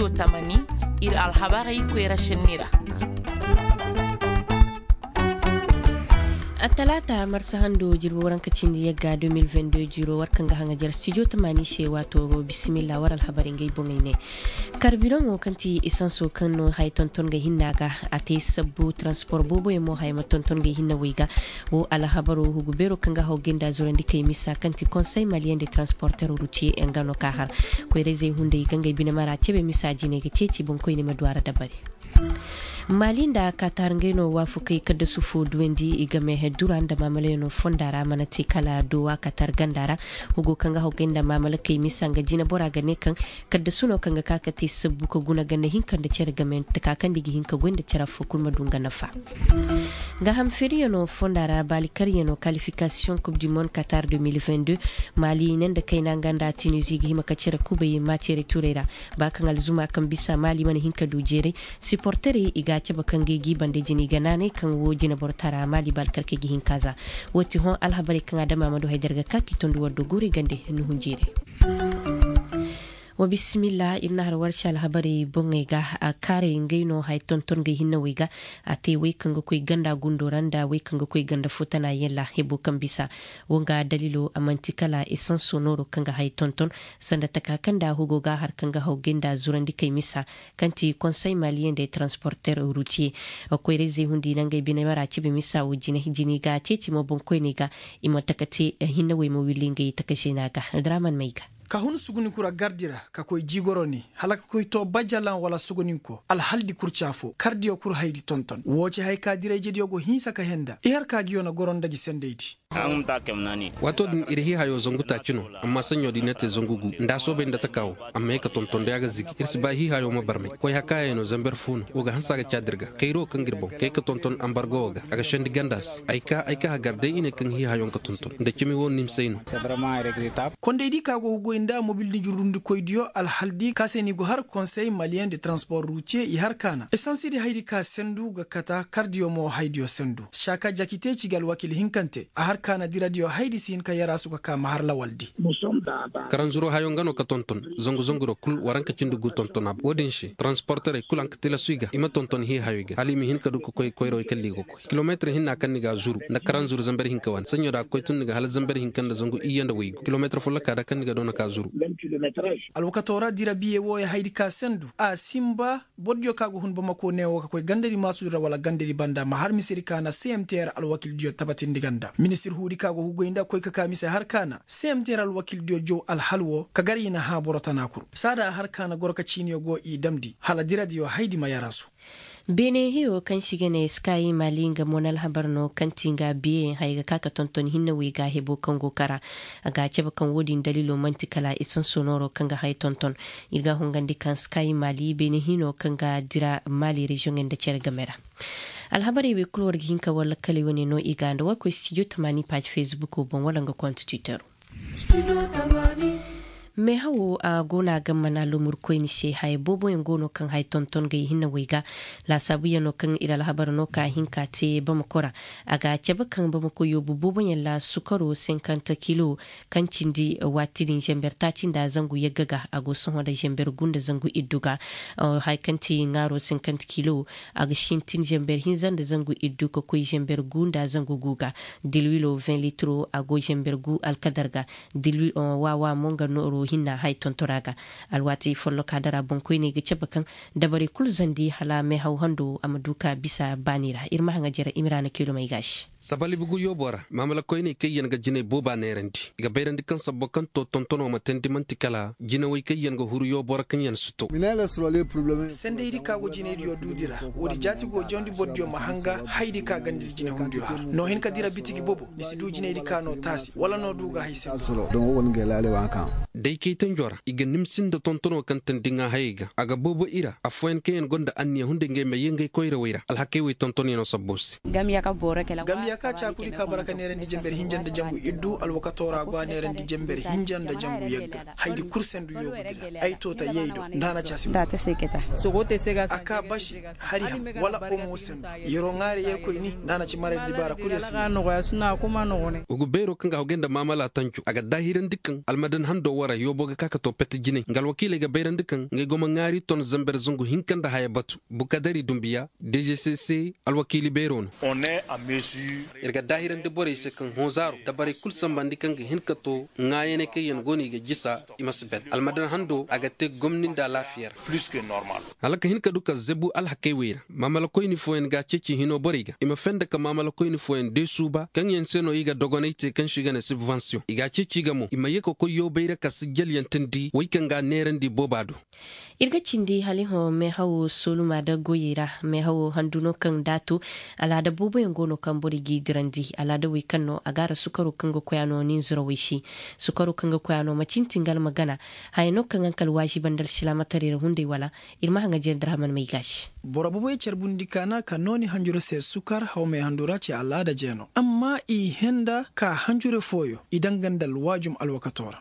studio tamani ir alhabari kwera shinira. Atalata marsa hando jirwo waranka cindi yagga 2022 jiro warkanga hanga jar studio tamani she wato bismillah waral habarin gai bongine karbiron o kanti isanso kanno hay tonton ga hinnaga ate sabbu transport bobo e mo hay ma tonton ga hinna wiga wo ala habaro hugu bero kanga hogenda zorandi kay misa kanti conseil malien de transporteur routier engano kahar ko reze hunde ganga bina mara cebe misa jine ga ceci bon ko ni madwara dabari Malinda katarngeno wafukai kada sufu duwendi igame heduranda mamaleno fondara manati kala dowa katar gandara hugo kanga hogenda mamala kai misanga jina bora gane kan kada suno kanga kakati sabuka guna gane hinkan da cere game takakan digi hinka gwenda cera fukul madunga nafa ga hamferiano fondara balikariano qualification coupe du monde Qatar 2022 Mali nenda kaina ganda Tunisie gi himaka cere kubayi macere turera bakan alzuma kan bisa Mali mani hinka dujere supporteri iga caba kan gigi bande jini ganane kan wo jina bortara Mali balkar ke gihin kaza woti hon alhabari kan adama madu haydarga kaki tondu wardo guri gande no hunjire wa bismillah inna har warsha alhabari bongega a kare ngaino hay tonton ga hinna wiga ate we kanga koy ganda gundoranda we kanga koy ganda futana yella hebo kan bisa wonga dalilo amantikala isan sonoro kanga hay tonton sanda takakanda hugo ga har kanga hogenda zurandi kay misa kanti conseil malien des transporteurs routiers ko reze hundi nanga bine mara cibe misa wujine hijini ga ceci mo bon koy niga imatakati hinna we mo wilinga takashinaga draman maiga ka hun suguni kura gardira ka koy jigoroni halaka koy to bajalan wala sugunin ko al haldi kurchafo kardio kur haydi tonton woce hay ka dire jedi yogo hinsa ka henda e har ka giona goronda gi sendeyti wato din irhi hayo zonguta cino amma sanyo dinete zongugu nda so be ndata kawo amma ka tonton da ga zigi irsi ba hi hayo ma barme koy hakaye no zamber funo oga hansa ga chadirga kayro kan girbo kay ka tonton ambargo ga aga shendi gandas aika ha garde ine kan hi hayo ka tonton da kimi won nim seyno konde di ka go inda mobile ni jurundi koydiyo al haldi kaseni go har conseil malien de transport routier i har kana essence di haydi ka sendu ga kata cardio mo haydiyo sendu shaka jakite ci gal wakil hinkante a har kana di radio haydi sin ka yara su ka mahar la waldi karanzuro hayo ngano ka tonton zongo kul waranka cindu gu tonton ab wodin shi transporteur kul an katila suiga ima tonton hi hayoga halimi hin ka du ko koyro kalli go kilometre hinna kan ni ga zuru na karanzuro zamber hin ka wan sanyo da koy tun ni ga hal zamber hin kan da zongo iyanda wi kilometre fulla ka da kan ni ga dona ka zuru alwakatora dira biye wo ya haydi ka sendu a simba bodjo kago hun bama ko newo ka koy gandari masudura wala gandari banda ma har misiri kana CMTR alwakil dio tabatin diganda minister hudi kago hugo inda koy ka kamise har kana CMTR alwakil dio jo alhalwo ka gari na ha borotana kur sada har kana gorka chiniyo go i damdi hala dira dio haydi mayarasu bene hiyo kan shigene sky malinga monal habarno kantinga biye haiga kaka tonton hinna wiga hebo kango kara aga ceba kan wodin dalilo mantikala isan sonoro kanga hay tonton irga hongandi kan sky mali bene hino kanga dira mali region enda cergamera alhabari be kulor hinka wala kale woni no iganda wa ko studio tamani page facebook bon wala nga compte twitter me hawo a gona gamma na lumur koyni she hay bobo en gono kan hay tonton gay hinna wiga la sabu yano kan ila habar no ka hinka te bam kora aga ceba kan bam ko yobu bobo en la sukaro 50 kilo kan cindi watidin jember tacinda zangu yagaga ago son da jember gunda zangu idduga hay kanti ngaro 50 kilo aga shintin jember hinzan da zangu idduga ko jember gunda zangu guga dilwilo 20 litro ago jember gu alkadarga dilwi wawa monga no hinna hay tontoraga alwati follo kadara bonkoyne ge cebakan dabari kul zandi hala me hawhando amaduka bisa banira irma hanga jera imrana kilo mai gashi sabali bugu yobora mamala koyne kayyan ga jine boba nerandi ga beyrandi kan sabbokan to tontono matendi mantikala jine way kayyan ga huru yobora kan yan suto minala sulale problem sende idi ka go jine dio dudira wodi jati go jondi boddio mahanga haydi ka gandir jine hundiyo no hin ka dira bitigi bobo ni sidu jine idi ka no tasi wala no duga hayse don won gelale wankan dai keitan jora iga nimsin da tontono kan tandinga hayga aga bobo ira afoen kayen gonda anniya hunde nge me yenge koyra wayra al hakke wi tontoni no sabbos gamiya ka bora kala gamiya ka chakuri ka baraka neren di jember hinjanda jambu iddu al wakatora gwa neren di jember hinjanda jambu yegga haydi kursen du yobu ay tota yeydo ndana chasi data seketa sogote sega aka bashi hari wala o musen yoro ngare yer ko ni ndana ci mare di bara kuriyas no ya suna kuma no ne ugu bero kanga hogenda mamala tanchu aga dahiran dikkan almadan hando wara yobo ga kaka to pet jine ngal wakile ga bayran dukan ngai goma ngari ton zamber zungu hinkanda haya batu bukadari dumbiya DGCC alwakili bayron on est à mesure irga dahiran de bore se kan honzaro tabare kul sambandi kan hinkato ngayene ke yen goni ga jisa imasben almadan hando aga te gomnin da lafiyar plus que normal alaka hinka duka zebu alhakewira mamala koyni foen ga ceci hino boriga ima fenda ka mamala koyni foen de suba kan yen seno iga dogonaite kan shiga na subvention iga ceci gamo ima yeko ko yo beira ka sigel yantindi wai kan ga nerandi bobado irga cindi haliho me hawo soluma da goyira me hawo handuno kan datu ala da bobo yangono kan borigi dirandi ala da wikanno agara sukaru kanga koyano nin zuro wishi sukaru kanga koyano macintingal magana hayno kan ankal waji bandal shilama tare hunde wala irma hanga jer drahman mai gashi bora bobo e cerbundi kana kanoni hanjure se sukar hawme handura ci ala da jeno amma i henda ka hanjure foyo idan gandal wajum alwakatora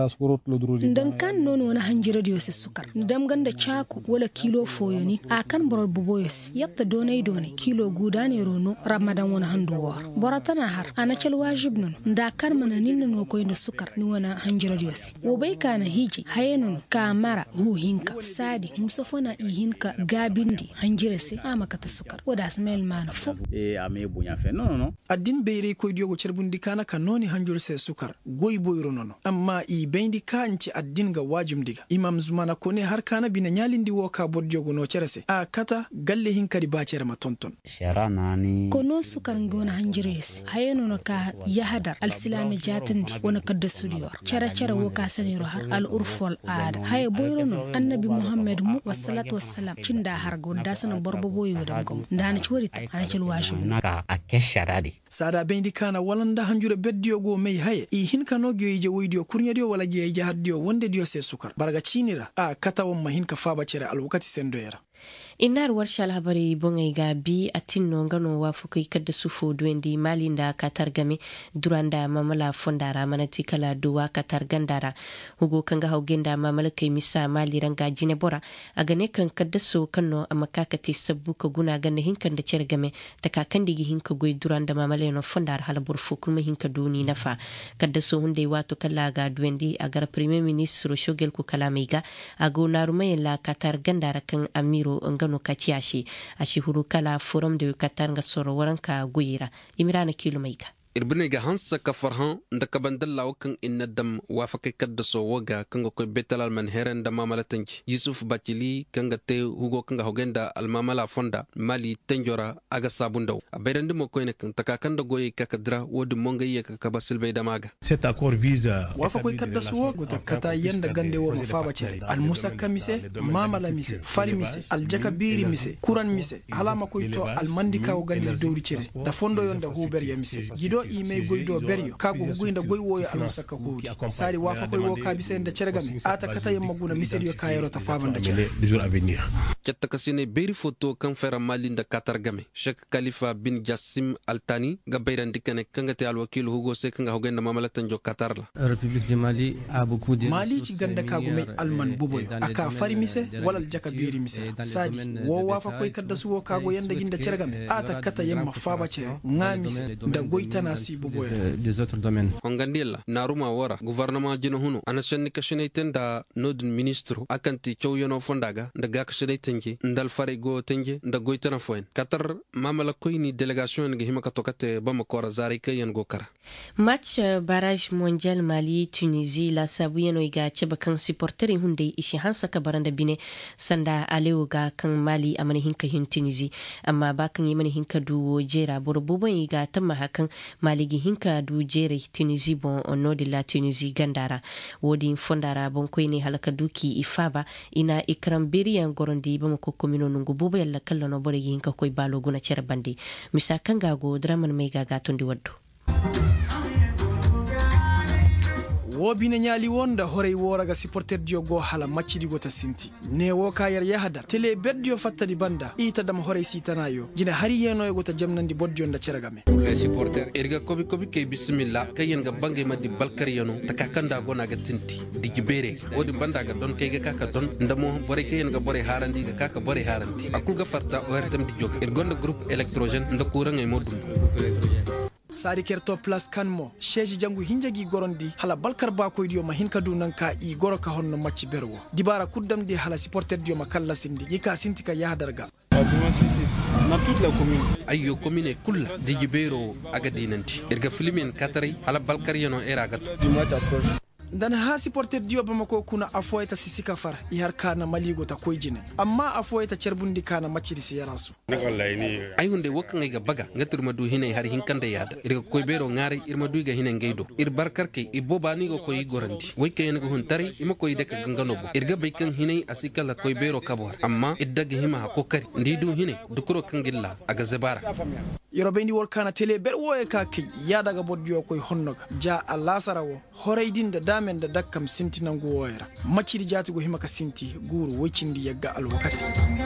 dan kan non wona hanjire dio se sukar dam ganda chaku wala kilo foyo ni akan borol boboyos yatta donay kilo gudane rono ramadan wona handuwa boratana har ana chal wajib non da kan mana ninna no ko inda sukar ni wona hanjire dio se wo bay kana hiji hayeno ka mara hu hinka sadi musafona i hinka gabindi hanjire se amakata sukar wada smel mana fo ame bunya fe no addin beere ko diogo cerbundi kana kanoni hanjure se sukar goy boyro nono amma i bendi kanci addin ga wajum diga imam zumana kone har kana bina nyalindi woka bodjogo no cerese a kata galle hinkari bacere ma tonton sharanani kono sukar ngona hanjires hayeno no ka yahadar al silami jatandi wona kadda sudiyor cara woka saniro har al urfol aada hay boyro no annabi muhammad mu wassalatu wassalam cinda har gonda sana borbo boyo dam gom dana ci warita ana ci washi naka akesharadi sada bendi kana walanda hanjure beddiyogo mey haye i hinkano gyoyje woydio kurnyadiyo wala gyoyje haddiyo wonde dio se sukar barga cinira a kata won hinka faba cere alwakati sendoyera inar warshal habari bongai gabi atinno ngano wafukai kadda sufo duendi malinda katar game duranda mamala fondara manati kala duwa katar gandara hugo kanga haugenda mamala kai misa mali ranga jine bora agane kan kadda so kanno amakakati sabbu ka guna ganne hinkan da cer game taka kandigi hinka goy duranda mamala no fondara halabur fu kuma hinka duni nafa kadda so hunde wato kala ga duendi agar premier ministre shogel ku kala meiga ago narumay la katar gandara kan amiro ngano kaciyashi a shihuru kala forum de Qatar nga soro waranka guyira imirana kilomaiga irbiniga hansa ka farhan da ka bandalla wakan inna dam wafaka kadda so waga kanga ko betalal man heren da mamala tanki yusuf bacili kanga te hugo kanga hogenda al mamala fonda mali tanjora aga sabundaw aberande mo ko ne kan takakan da goyi ka kadra wodi monga yeka ka basil bay damaga cet accord vise wafaka kadda so wago takata yanda gande wo mafaba cere al musakka mise mamala mise fari mise al jakabiri mise kuran mise halama ko to al mandika o gande dowri cere da fondo yonda huber ya mise gido ime goydo beryo kago huguinda goy woyo almusaka huudi sari wafa koy wo kabise nda ceregame ata kata yamma guna misediyo kayero ta fabanda cere les jours à venir ketta kasine beri photo kan fera malinda katar game Sheikh Khalifa bin Jassim Altani ga bayrandi kane kangate al wakil hugo se kanga hogenda mamala tanjo Qatar la République du Mali a beaucoup de Mali ci ganda kago me alman buboyo aka fari mise wala jaka beri mise sadi wo wafa koy kadda suwo kago yanda ginda ceregame ata kata yamma faba cere ngamise da goytana des autres domaines. Hongandela naruma wara gouvernement jino huno ana shanni kashinaitan da nodin ministro akanti chowyono fondaga da ga kashinaitanki ndal fare go tenge da goitana foen Qatar mamala koyni delegation ngi himaka tokate bamakora zari kayen go kara match barrage mondial Mali Tunisie la sabuyeno iga cheba kan supporter hunde ishi hansa ka baranda bine sanda aleo ga kan Mali amani hinka hin Tunisie amma ba kan yimani hinka duwo jera borbobo iga tamma hakan maligi hinka du jere Tunisie bon ono de la Tunisie gandara wodi fondara bon koyni halaka duki ifaba ina ikram beriyan gorondi bamako komino nungu bubo yalla kallano boregi hinka koy balo guna cere bandi misa kanga go draman mega gatondi waddu wobine nyali wonda horey woraga supporter dio go hala matchidi go ta sinti ne wo kayar yahadar tele beddio fattadi banda ita dam horey sitanayo jina hari yeno go ta jamnandi boddio nda ceragame les supporters erga kobi kay bismillah kayen ga bangi madi balkar yano takakanda go naga tinti digi bere wodi banda ga don kay ga kaka don ndamo bore kayen ga bore harandi ga kaka bore harandi akul ga farta o herdam di joga ergonda groupe électrogène nda kurang ay modum sari kerto plus kanmo sheji jangu hinjagi gorondi hala balkar ba ko diyo ma hin kaduna ka i goroka honno macci berwo dibara kuddam di hala supporter diyo ma kala sindi yika sintika ya darga na toute la commune ayyo commune kulla digibero aga dinanti irga filmin katari hala balkar yano era gato du match approche dan ha supporter diyo bamako kuna afoyta sisika far i har kana maligo ta koyjine amma afoyta cerbundi kana macci si yarasu ay hunde wakkan ga baga ngatur madu hinay har hinkande yada irga koy bero ngari irma duiga hinen gaydo ir barkarke ibobani go koy gorandi way kayen go hun tari ima koy deka gangano bo irga baykan hinay asikala koy bero kabor amma iddaga hima ko kari ndidu hine dukuro kangilla aga zabara yorobendi wor kana tele ber woye ka kay ya daga bodjo koy honnoga ja Allah sarawo horaydinda damen da dakkam sintinango woyra macci jati go himaka sinti guru wocindi yagga al wakati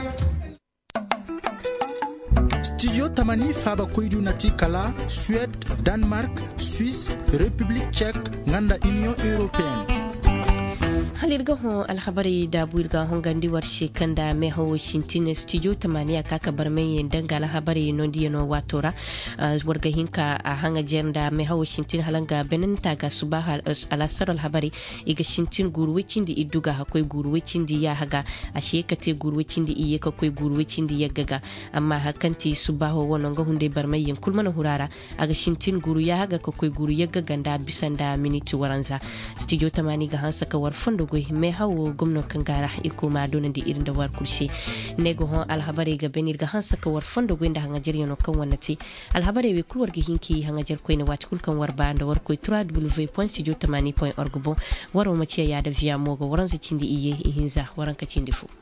Studio Tamani Faba Koidu Nati Kala, Suède, Danemark, Suisse, République tchèque, Nganda Union Européenne. halirga ho alhabari da buirga hon gandi war shekanda me ho shintin studio tamaniya kaka barmay danga alhabari no dieno watora warga hinka a hanga jenda me ho shintin halanga benen taga subaha alasar alhabari iga shintin gurwicin di iduga hakoi gurwicin di ya haga a shekate gurwicin di iye ka koi gurwicin di ya gaga amma hakanti subaho wonon ga hunde barmay kulmana hurara aga shintin guru ya haga ka koi guru ya gaga da bisanda miniti waranza studio tamani ga hansa ka war fondo me hawo gomno kangara irko ma donan di irin da war kulshe nego hon alhabare ga benir ga hansa ka war fondo gwenda hanga jeriyo no kan wannati alhabare we kulwar ga hinki hanga jer ko ina wati kulkan war ba da war ko www.studio80.org bo waro ma ce ya da via mogo waran su cindi iye hinza waran ka cindi fu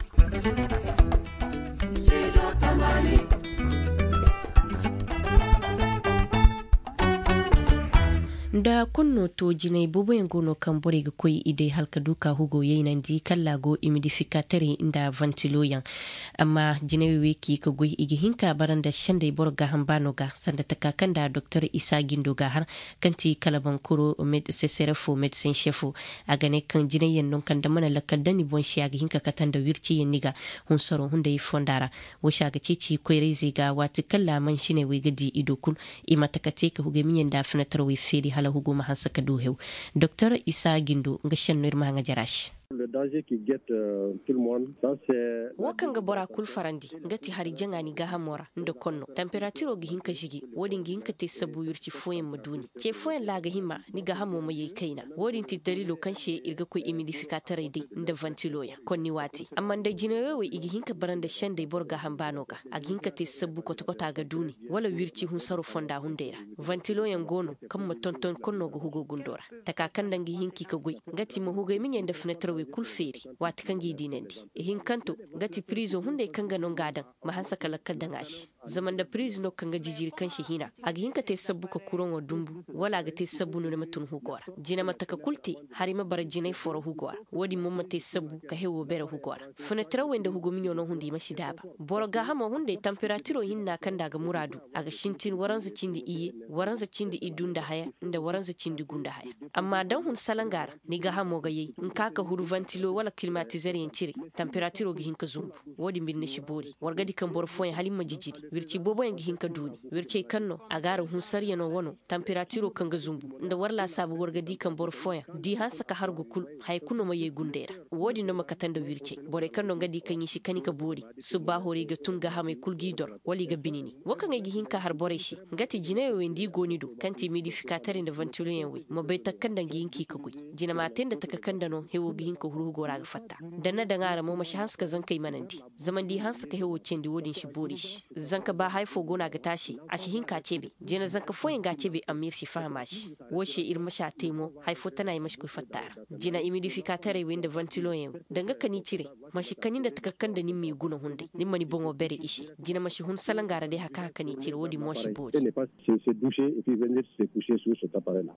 da kunno to jinai bobo yangono kan bore ga koyi ide halka duka hugo yayin di kallago humidificateur inda ventiloyan amma jinai weki ka goyi igi hinka baranda shande borga hambano ga sanda takakan da Dr. Isa Gindo ga har kanti kalaban kuro CCRFO medecin chefu a gane kan jinai yan non kan da mana lakaldani bon shi agi hinka katan da wirci yan niga hun soro hunde yi fondara wosha ga cici koyre ga wati kalla man shine we gadi ido kun imatakate ka huge miyan da fanatar we feri hala huguma hansaka duhew Dr. Isa Gindo nga shanno irma nga jarash le danger qui guette tout le monde ça c'est wakan ga bora kul farandi ngati hari jangani ga hamora ndo konno temperature gi hinka shigi wodi gi hinka te sabu yurci foyen maduni ke foyen la ga hima ni ga hamo mai kaina wodi ti dalilo kanshe irga ko humidificateur de nda ventiloya konni wati amma da jinewe igi hinka baranda shande borga hambano ga a hinka te sabu ko to ga duni wala wirci hun saru fonda hundera ventiloyan gono kam ma tonton konno go hugo gundora takakan dangi hinki ka goy ngati mo hugo min yanda fenêtre kul feri wati kangi dinendi hin kanto gati prison hunde kanga non gadan ma hansa kala kaldangashi zaman da prison no kanga jijiri kanshi hina agi hinka te sabbu ko kuron wa dumbu wala ga te sabbu no matun hugora jina mataka kulti harima bara jinai foro hugora wodi momma te sabbu ka hewo bere hugora fenêtre wende hugo minyo no hundi mashidaba boroga hama hunde temperature hinna kanda ga muradu aga shintin waranza cindi iye waranza cindi idunda haya inda waranza cindi gunda haya amma dan hun salangara ni ga hamo ga yi in kaka huru ventilo wala climatiseur yen ciri temperature gi hinka zumbu wodi mbinne shibori wargadi kan bor foyen halima jijiri wirci bobo en gi hinka duni wirci kanno agara hun sariyano wono temperature kan ga zumbu nda warla sabu wargadi kan bor foyen di hansa ka hargo kul hay kuno maye gundera wodi no makatanda wirci bore kanno ngadi kan yi shi kanika bori suba hore ga tunga ha mai kulgidor wali ga binini wakan gi hinka har bore shi ngati jinayo wendi gonido kanti humidificateur inda ventilo yen we mo be takanda gi hinki ka gui jina matenda takakanda no hewo gi hinka huru gora ga fatta danna da ngara mo mashi hanska zankai manandi zaman di hanska ka hewo cendi wodin shi borish zanka ba haifo gona ga tashi a shi hinka cebe jina zanka foyin ga cebe amir shi fama shi woshe irma sha temo haifo tana yi mashi ku fattara jina humidificateur wenda ventilo yen danga kani cire mashi kanin da takakanda nin mi guna hunde nin mani bongo bere ishi jina mashi hun salangara de haka haka ni cire wodi mo shi bori ne pas se doucher et puis venir se coucher sur cet appareil là